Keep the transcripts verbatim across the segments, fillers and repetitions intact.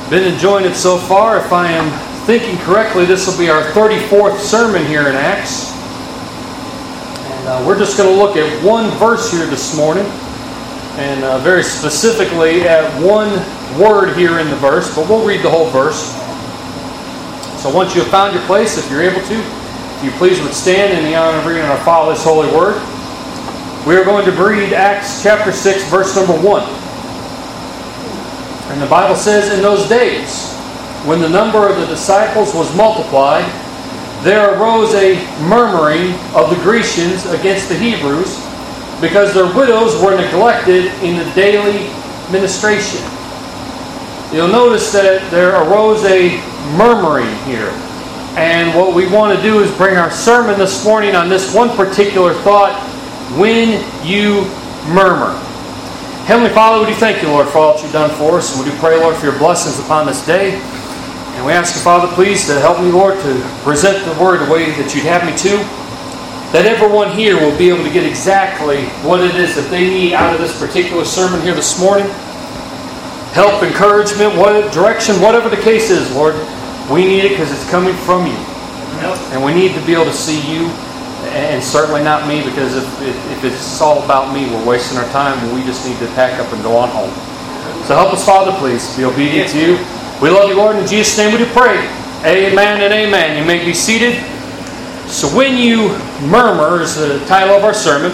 Been enjoying it so far. If I am thinking correctly, this will be our thirty-fourth sermon here in Acts. And uh, we're just going to look at one verse here this morning, and uh, very specifically at one word here in the verse, but we'll read the whole verse. So once you have found your place, if you're able to, if you please would stand in the honor of reading our Father's holy word. We are going to read Acts chapter six, verse number one. And the Bible says, "In those days, when the number of the disciples was multiplied, there arose a murmuring of the Grecians against the Hebrews, because their widows were neglected in the daily ministration." You'll notice that there arose a murmuring here. And what we want to do is bring our sermon this morning on this one particular thought: when you murmur. Heavenly Father, we do thank you, Lord, for all that you've done for us. And we do pray, Lord, for your blessings upon this day. And we ask you, Father, please to help me, Lord, to present the word the way that you'd have me to. That everyone here will be able to get exactly what it is that they need out of this particular sermon here this morning. Help, encouragement, what direction, whatever the case is, Lord. We need it because it's coming from you. And we need to be able to see you. And certainly not me, because if, if, if it's all about me, we're wasting our time, and we just need to pack up and go on home. So help us, Father, please. Be obedient to you. We love you, Lord. In Jesus' name we do pray. Amen and amen. You may be seated. So when you murmur is the title of our sermon.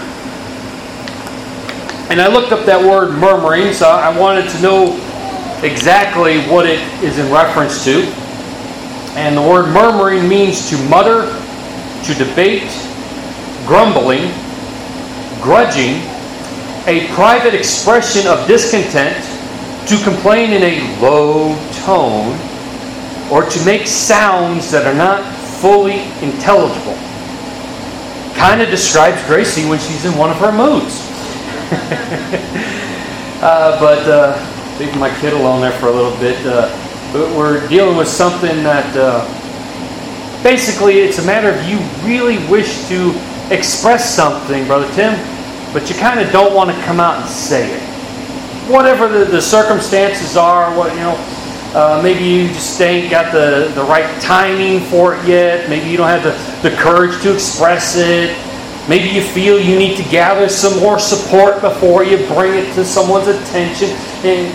And I looked up that word murmuring, so I wanted to know exactly what it is in reference to. And the word murmuring means to mutter, to debate, grumbling, grudging, a private expression of discontent, to complain in a low tone, or to make sounds that are not fully intelligible. Kind of describes Gracie when she's in one of her moods. uh, but uh, leave my kid alone there for a little bit. Uh, we're dealing with something that uh, basically it's a matter of you really wish to express something, Brother Tim, but you kind of don't want to come out and say it. Whatever the, the circumstances are, what you know, uh, maybe you just ain't got the, the right timing for it yet. Maybe you don't have the, the courage to express it. Maybe you feel you need to gather some more support before you bring it to someone's attention. And,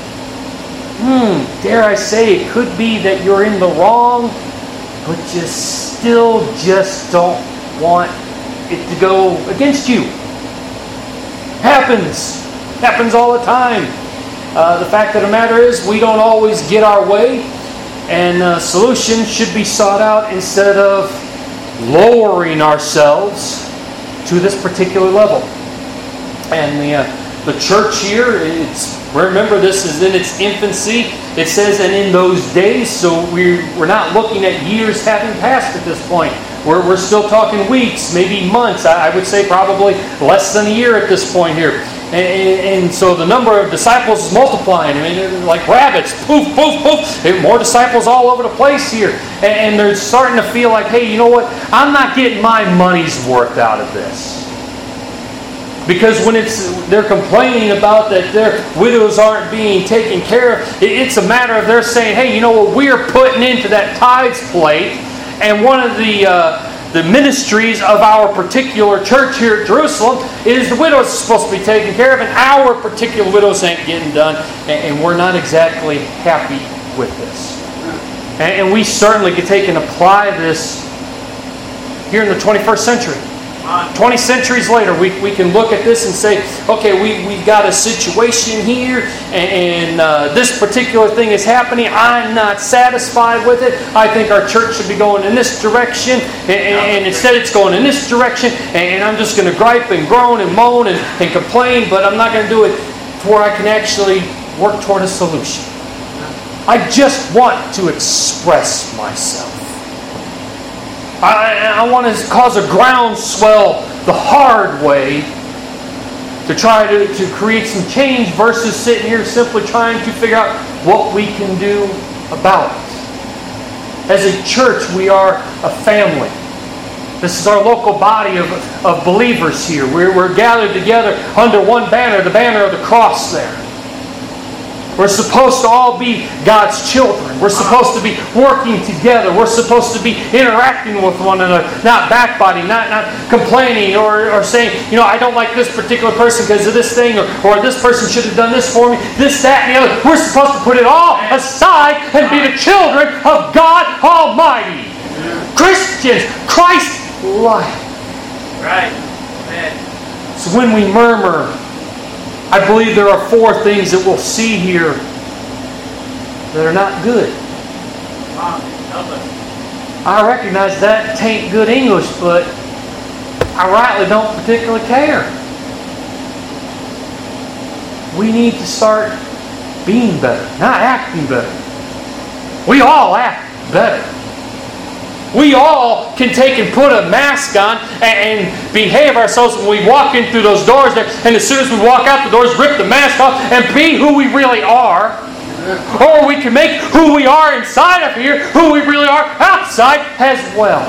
hmm, dare I say, it could be that you're in the wrong, but you still just don't want it to go against you. Happens. Happens all the time. Uh, the fact of the matter is, we don't always get our way, and uh, solutions should be sought out instead of lowering ourselves to this particular level. And the uh, the church here, it's remember this is in its infancy. It says, and in those days, so we're, we're not looking at years having passed at this point. We're, we're still talking weeks, maybe months. I, I would say probably less than a year at this point here. And, and, and so the number of disciples is multiplying. I mean, like rabbits, poof, poof, poof. And more disciples all over the place here. And, and they're starting to feel like, hey, you know what? I'm not getting my money's worth out of this. Because when it's they're complaining about that their widows aren't being taken care of, it's a matter of they're saying, hey, you know what, we're putting into that tithes plate, and one of the uh, the ministries of our particular church here at Jerusalem is the widows are supposed to be taken care of, and our particular widows ain't getting done, and, and we're not exactly happy with this. And, and we certainly could take and apply this here in the twenty-first century. twenty centuries later, we, we can look at this and say, okay, we, we've got a situation here, and, and uh, this particular thing is happening. I'm not satisfied with it. I think our church should be going in this direction, and, and instead it's going in this direction, and I'm just going to gripe and groan and moan and, and complain, but I'm not going to do it to where I can actually work toward a solution. I just want to express myself. I, I want to cause a groundswell the hard way to try to, to create some change versus sitting here simply trying to figure out what we can do about it. As a church, we are a family. This is our local body of, of believers here. We're, we're gathered together under one banner, the banner of the cross there. We're supposed to all be God's children. We're supposed to be working together. We're supposed to be interacting with one another. Not backbiting, not, not complaining or, or saying, you know, I don't like this particular person because of this thing, or, or this person should have done this for me, this, that, and the other. We're supposed to put it all aside and be the children of God Almighty. Christians, Christ-like. Right. Amen. So when we murmur, I believe there are four things that we'll see here that are not good. I recognize that ain't good English, but I rightly don't particularly care. We need to start being better, not acting better. We all act better. We all can take and put a mask on and, and behave ourselves when we walk in through those doors there, and as soon as we walk out the doors, rip the mask off and be who we really are. Or we can make who we are inside of here, who we really are outside as well.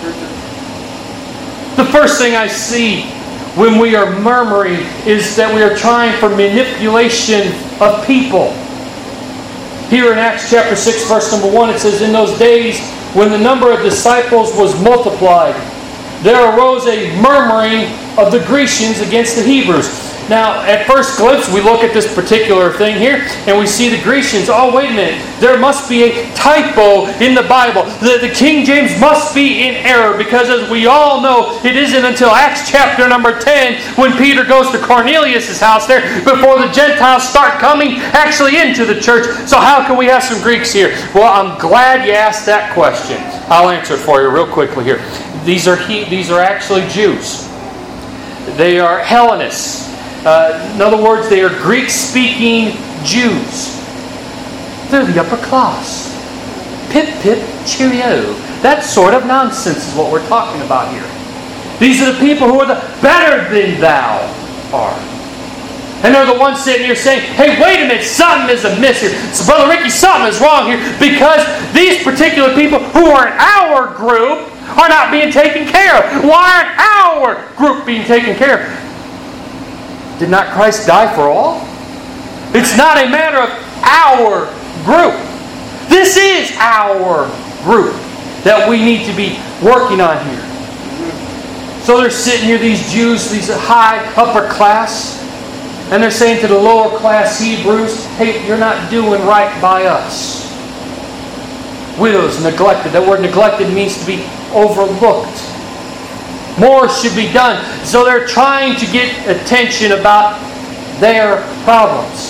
The first thing I see when we are murmuring is that we are trying for manipulation of people. Here in Acts chapter six, verse number one, it says, "In those days, when the number of disciples was multiplied, there arose a murmuring of the Grecians against the Hebrews." Now, at first glimpse, we look at this particular thing here, and we see the Grecians. Oh, wait a minute. There must be a typo in the Bible. The, the King James must be in error, because as we all know, it isn't until Acts chapter number ten, when Peter goes to Cornelius' house there, before the Gentiles start coming actually into the church. So how can we have some Greeks here? Well, I'm glad you asked that question. I'll answer it for you real quickly here. These are he, these are actually Jews. They are Hellenists. Uh, in other words, they are Greek-speaking Jews. They're the upper class. Pip, pip, cheerio. That sort of nonsense is what we're talking about here. These are the people who are the better than thou art. And they're the ones sitting here saying, hey, wait a minute, something is amiss here. So, Brother Ricky, something is wrong here, because these particular people who are in our group are not being taken care of. Why aren't our group being taken care of? Did not Christ die for all? It's not a matter of our group. This is our group that we need to be working on here. So they're sitting here, these Jews, these high upper class, and they're saying to the lower class Hebrews, hey, you're not doing right by us. Widows, neglected. That word neglected means to be overlooked. More should be done. So they're trying to get attention about their problems.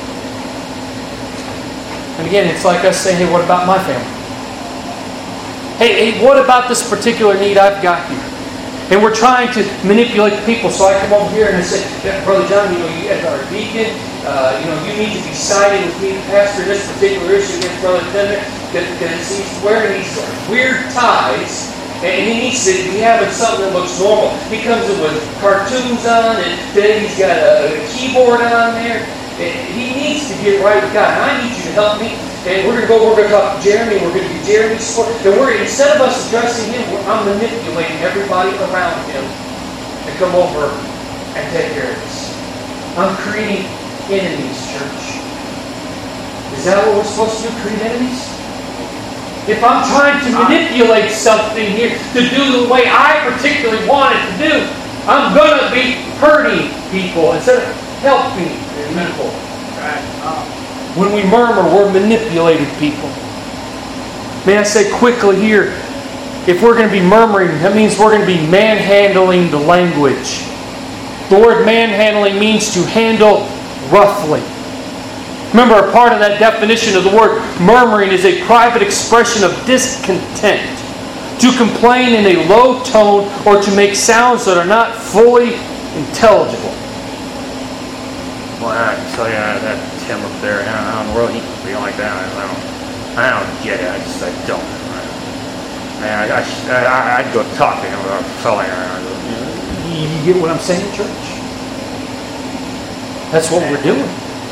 And again, it's like us saying, hey, what about my family? Hey, hey, what about this particular need I've got here? And we're trying to manipulate the people. So I come over here and I say, yeah, Brother John, you know, you as our deacon, uh, you know, you need to be siding with me, Pastor, this particular issue against Brother Tender, because he's wearing these weird ties. And he needs to be having something that looks normal. He comes in with cartoons on, and then he's got a, a keyboard on there. And he needs to get right with God. And I need you to help me. And we're going to go, we're going to talk to Jeremy. We're going to get Jeremy's support. And we're, instead of us addressing him, I'm manipulating everybody around him to come over and take care of this. I'm creating enemies, church. Is that what we're supposed to do? Create enemies? If I'm trying to manipulate something here to do the way I particularly want it to do, I'm going to be hurting people instead of helping people. When we murmur, we're manipulating people. May I say quickly here, if we're going to be murmuring, that means we're going to be manhandling the language. The word manhandling means to handle roughly. Remember, a part of that definition of the word murmuring is a private expression of discontent. To complain in a low tone or to make sounds that are not fully intelligible. Well, I can tell you that Tim up there, how in the world he can be like that? I don't, I don't get it. I just I don't. Man, I, I, I'd go talk to him about felling around. You get what I'm saying, church? That's what we're doing.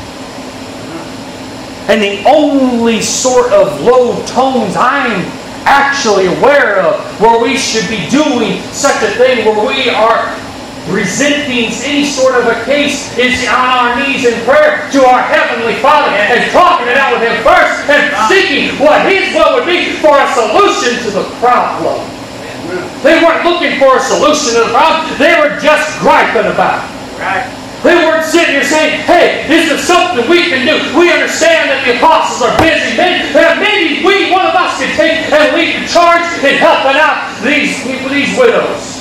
And the only sort of low tones I'm actually aware of where we should be doing such a thing, where we are presenting any sort of a case is on our knees in prayer to our Heavenly Father and talking it out with Him first and seeking what His will would be for a solution to the problem. They weren't looking for a solution to the problem. They were just griping about it. Right. They weren't sitting here saying, hey, this is something we can do. We understand that the apostles are busy men, and maybe we, one of us, can take and lead the charge in helping out these, these widows.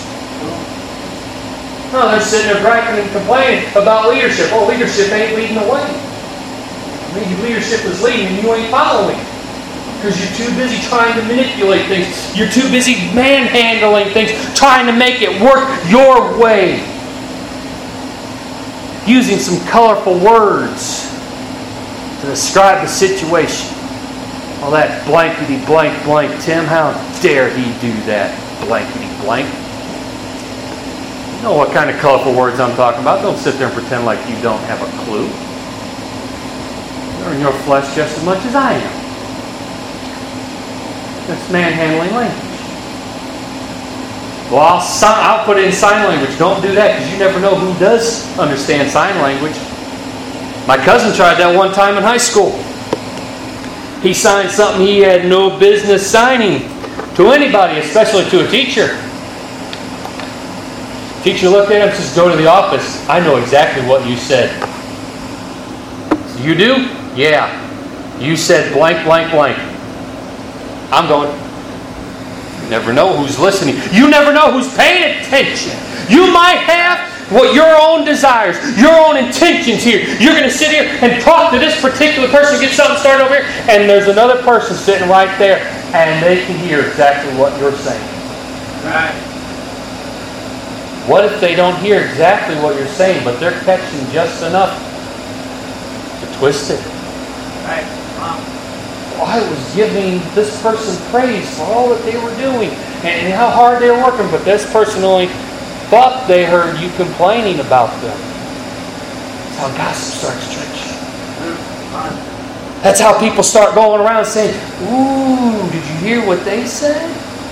No, they're sitting there griping and complaining about leadership. Oh, leadership ain't leading the way. Maybe leadership is leading and you ain't following. Because you're too busy trying to manipulate things. You're too busy manhandling things, trying to make it work your way. Using some colorful words to describe the situation. Well, that blankety blank blank Tim, how dare he do that? Blankety blank. You know what kind of colorful words I'm talking about. Don't sit there and pretend like you don't have a clue. You're in your flesh just as much as I am. That's manhandling language. Well, I'll, I'll put it in sign language. Don't do that because you never know who does understand sign language. My cousin tried that one time in high school. He signed something he had no business signing to anybody, especially to a teacher. Teacher looked at him and says, go to the office. I know exactly what you said. You do? Yeah. You said blank, blank, blank. I'm going. You never know who's listening. You never know who's paying attention. You might have what your own desires, your own intentions here. You're going to sit here and talk to this particular person, get something started over here, and there's another person sitting right there, and they can hear exactly what you're saying. Right. What if they don't hear exactly what you're saying, but they're catching just enough to twist it? Right. Wow. Well, I was giving this person praise for all that they were doing and how hard they were working, but this person only thought they heard you complaining about them. That's how gossip starts, church. That's how people start going around saying, ooh, did you hear what they said?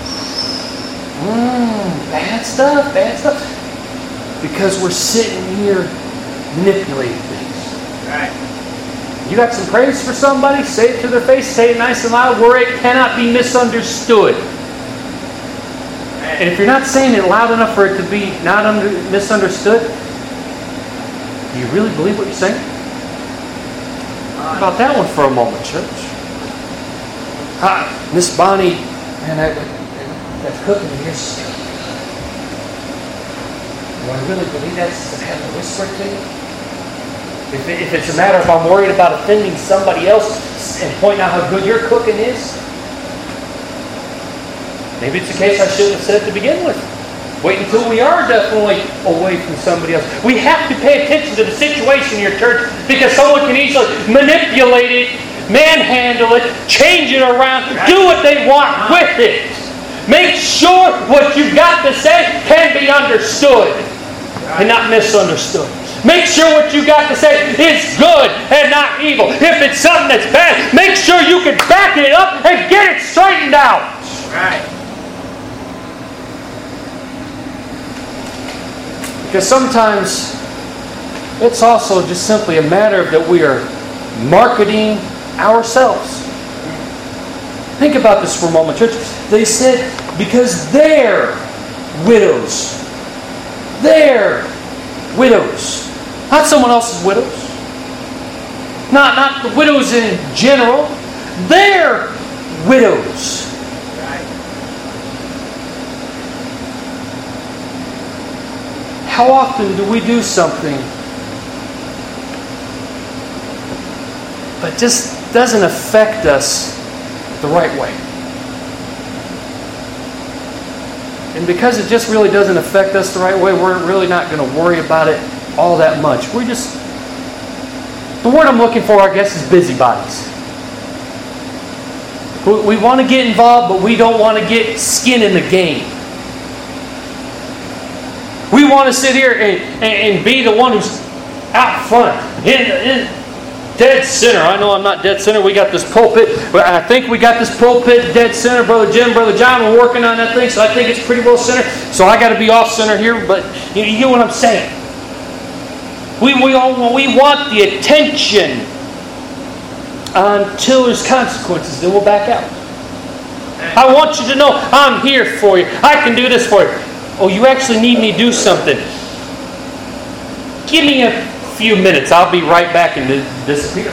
Mmm, bad stuff, bad stuff. Because we're sitting here manipulating things. Right. You got some praise for somebody? Say it to their face, say it nice and loud where it cannot be misunderstood. And if you're not saying it loud enough for it to be not under, misunderstood, do you really believe what you're saying? Think about that one for a moment, church. Hi, Miss Bonnie, man, that, that cooking here. Do I really believe that's having a whisper to you? If, it, if it's a matter of I'm worried about offending somebody else and pointing out how good your cooking is, maybe it's a case I shouldn't have said to begin with. Wait until we are definitely away from somebody else. We have to pay attention to the situation in your church because someone can easily manipulate it, manhandle it, change it around, do what they want with it. Make sure what you've got to say can be understood and not misunderstood. Make sure what you got to say is good and not evil. If it's something that's bad, make sure you can back it up and get it straightened out. Right. Because sometimes it's also just simply a matter of that we are marketing ourselves. Think about this for a moment, church. They said, because they're widows. They're widows. Not someone else's widows. Not, not the widows in general. They're widows. Right. How often do we do something but just doesn't affect us the right way? And because it just really doesn't affect us the right way, we're really not going to worry about it all that much. We're just... The word I'm looking for, I guess, is busybodies. We, we want to get involved, but we don't want to get skin in the game. We want to sit here and, and, and be the one who's out front, in, in, dead center. I know I'm not dead center. We got this pulpit. I think we got this pulpit dead center. Brother Jim, Brother John were working on that thing, so I think it's pretty well center. So I got to be off center here, but you, you get what I'm saying. We, we, all, we want the attention until there's consequences, then we'll back out. I want you to know I'm here for you. I can do this for you. Oh, you actually need me to do something. Give me a few minutes. I'll be right back and disappear.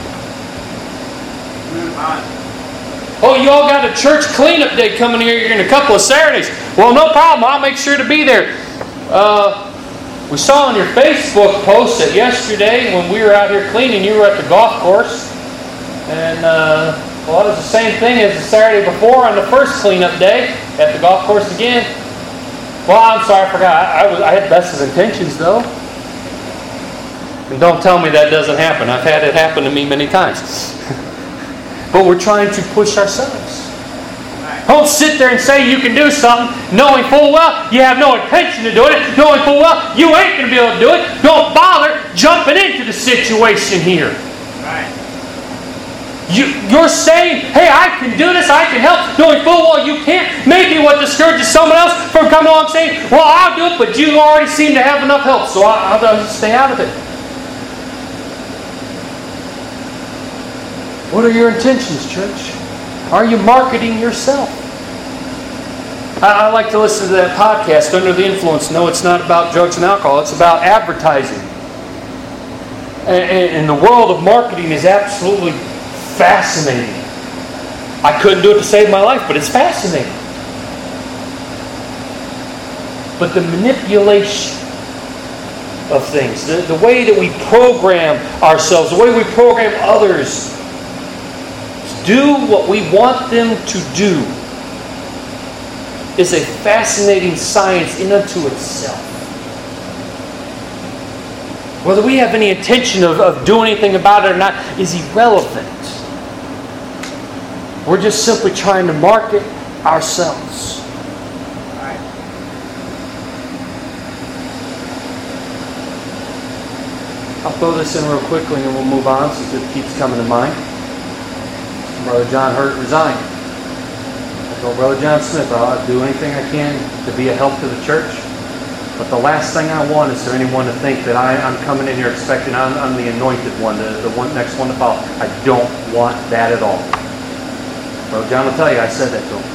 Oh, you all got a church cleanup day coming here in a couple of Saturdays. Well, no problem. I'll make sure to be there. Uh, we saw on your Facebook post that yesterday when we were out here cleaning, you were at the golf course. And, uh, well, it was the same thing as the Saturday before on the first cleanup day at the golf course again. Well, I'm sorry, I forgot. I, I, was, I had best of intentions, though. And don't tell me that doesn't happen. I've had it happen to me many times. But we're trying to push ourselves. Don't sit there and say you can do something knowing full well you have no intention of doing it, knowing full well you ain't going to be able to do it. Don't bother jumping into the situation here. Right. You, you're saying, hey, I can do this, I can help, knowing full well you can't. Maybe what discourages someone else from coming along saying, well, I'll do it, but you already seem to have enough help, so I'll, I'll stay out of it. What are your intentions, church? Are you marketing yourself? I, I like to listen to that podcast, Under the Influence. No, it's not about drugs and alcohol. It's about advertising. And, and, and the world of marketing is absolutely fascinating. I couldn't do it to save my life, but it's fascinating. But the manipulation of things, the, the way that we program ourselves, the way we program others, do what we want them to do is a fascinating science in unto itself. Whether we have any intention of, of doing anything about it or not is irrelevant. We're just simply trying to market ourselves. I'll throw this in real quickly and we'll move on since it keeps coming to mind. Brother John Hurt resigned. I told Brother John Smith, I'll do anything I can to be a help to the church. But the last thing I want is for anyone to think that I, I'm coming in here expecting I'm, I'm the anointed one, the, the one next one to follow. I don't want that at all. Brother John will tell you, I said that to him.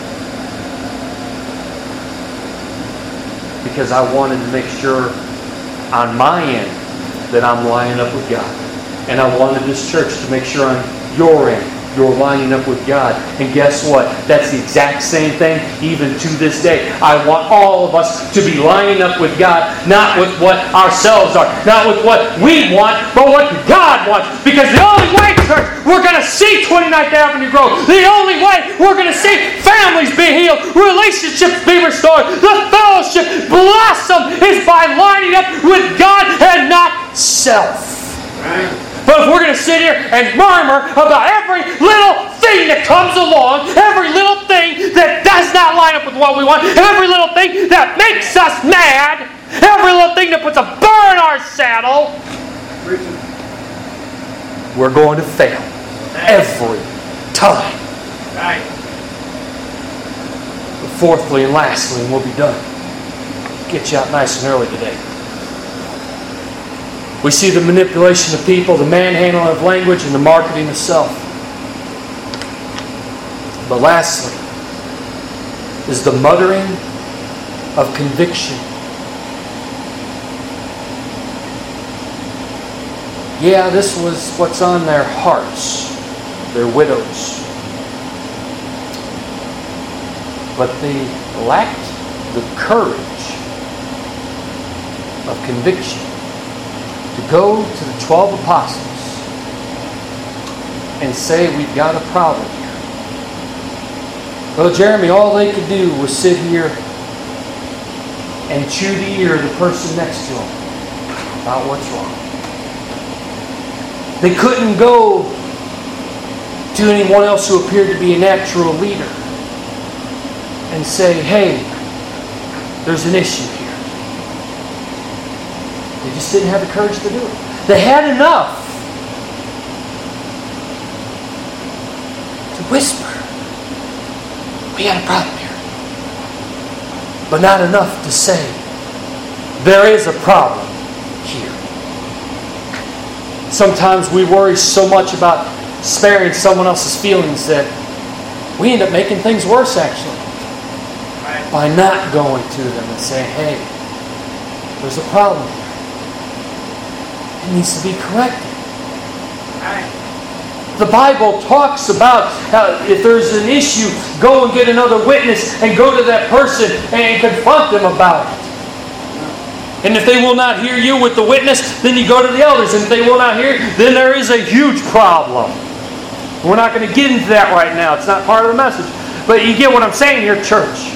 Because I wanted to make sure on my end that I'm lining up with God. And I wanted this church to make sure on your end you're lining up with God. And guess what? That's the exact same thing even to this day. I want all of us to be lining up with God, not with what ourselves are, not with what we want, but what God wants. Because the only way, church, we're going to see twenty-ninth Avenue grow. The only way we're going to see families be healed, relationships be restored, the fellowship blossom is by lining up with God and not self. Right. But if we're going to sit here and murmur about every little thing that comes along, every little thing that does not line up with what we want, every little thing that makes us mad, every little thing that puts a burr in our saddle, we're going to fail. Every time. Right. But fourthly and lastly, and we'll be done. Get you out nice and early today. We see the manipulation of people, the manhandling of language, and the marketing of self. But lastly is the muttering of conviction. Yeah, this was what's on their hearts, their widows. But they lacked the courage of conviction to go to the twelve apostles and say, we've got a problem here. Well, Jeremy, all they could do was sit here and chew the ear of the person next to them about what's wrong. They couldn't go to anyone else who appeared to be a natural leader and say, hey, there's an issue here. They just didn't have the courage to do it. They had enough whisper, we got a problem here. But not enough to say, there is a problem here. Sometimes we worry so much about sparing someone else's feelings that we end up making things worse, actually. Right. By not going to them and saying, hey, there's a problem here. It needs to be corrected. Right. The Bible talks about how if there's an issue, go and get another witness and go to that person and confront them about it. And if they will not hear you with the witness, then you go to the elders. And if they will not hear, then there is a huge problem. We're not going to get into that right now. It's not part of the message. But you get what I'm saying here, church.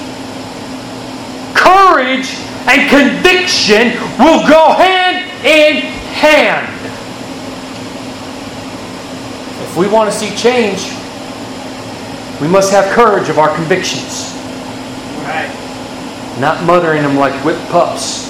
Courage and conviction will go hand in hand. If we want to see change, we must have courage of our convictions. Right. Not muttering them like whipped pups.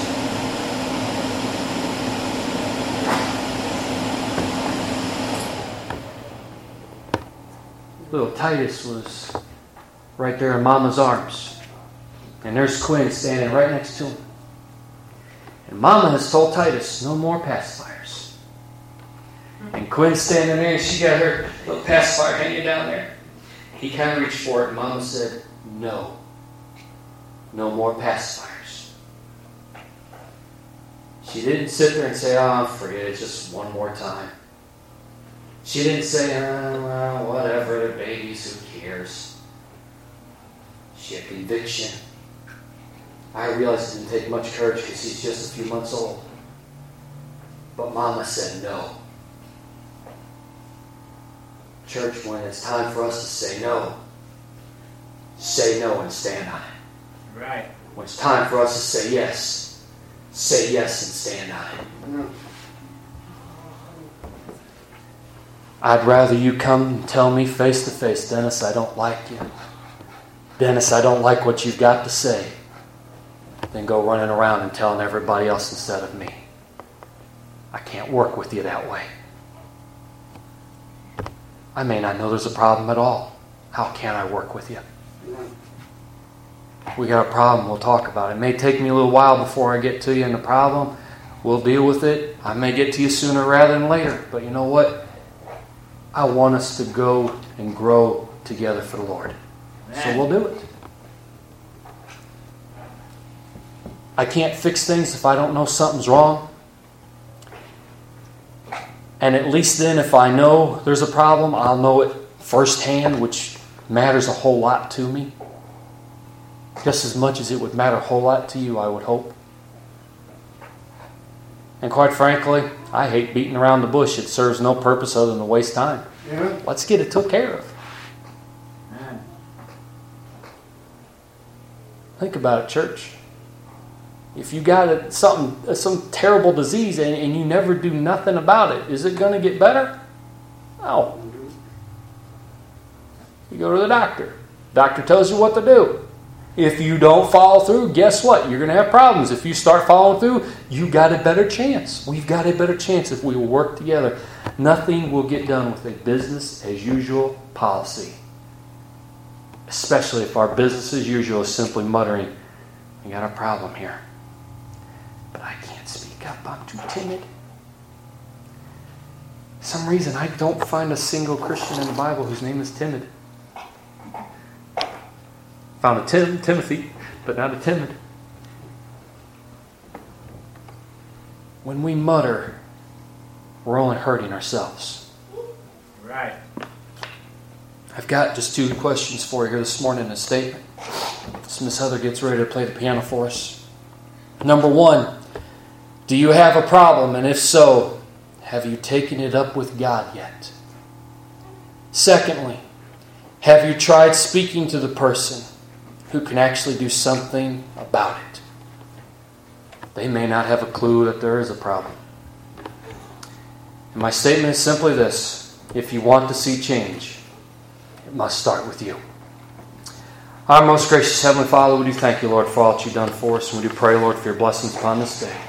Little Titus was right there in Mama's arms. And there's Quinn standing right next to him. And Mama has told Titus, no more pacifiers. And Quinn's standing there and she got her little pacifier hanging down there. He kind of reached for it and Mama said, no. No more pacifiers. She didn't sit there and say, oh, forget it, just one more time. She didn't say, oh, well, whatever, they're babies, who cares? She had conviction. I realized it didn't take much courage because he's just a few months old. But Mama said no. Church, when it's time for us to say no, say no and stand on it. Right. When it's time for us to say yes, say yes and stand on it. I'd rather you come and tell me face to face, Dennis, I don't like you. Dennis, I don't like what you've got to say. Than go running around and telling everybody else instead of me. I can't work with you that way. I may not know there's a problem at all. How can I work with you? We got a problem, we'll talk about it. It may take me a little while before I get to you in the problem. We'll deal with it. I may get to you sooner rather than later. But you know what? I want us to go and grow together for the Lord. So we'll do it. I can't fix things if I don't know something's wrong. And at least then, if I know there's a problem, I'll know it firsthand, which matters a whole lot to me. Just as much as it would matter a whole lot to you, I would hope. And quite frankly, I hate beating around the bush. It serves no purpose other than to waste time. Yeah. Let's get it took care of. Man. Think about it, church. If you got a, something, some terrible disease and, and you never do nothing about it, is it going to get better? No. You go to the doctor. Doctor tells you what to do. If you don't follow through, guess what? You're going to have problems. If you start following through, you got a better chance. We've got a better chance if we will work together. Nothing will get done with a business as usual policy. Especially if our business as usual is simply muttering, we got a problem here. But I can't speak up. I'm too timid. For some reason, I don't find a single Christian in the Bible whose name is timid. Found a Tim, Timothy, but not a timid. When we mutter, we're only hurting ourselves. Right. I've got just two questions for you here this morning in a statement. As Miss Heather gets ready to play the piano for us. Number one, do you have a problem? And if so, have you taken it up with God yet? Secondly, have you tried speaking to the person who can actually do something about it? They may not have a clue that there is a problem. And my statement is simply this: if you want to see change, it must start with you. Our most gracious Heavenly Father, we do thank you, Lord, for all that you've done for us. And we do pray, Lord, for your blessings upon this day.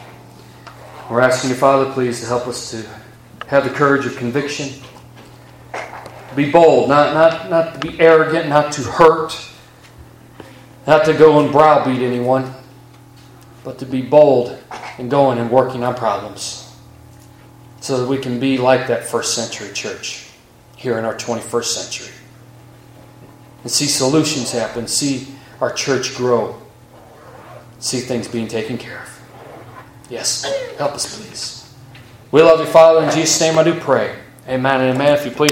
We're asking you, Father, please, to help us to have the courage of conviction. Be bold, not, not, not to be arrogant, not to hurt, not to go and browbeat anyone, but to be bold and going and working on problems so that we can be like that first century church here in our twenty-first century. And see solutions happen, see our church grow, see things being taken care of. Yes, help us please. We love you, Father. In Jesus' name I do pray. Amen and amen. If you please.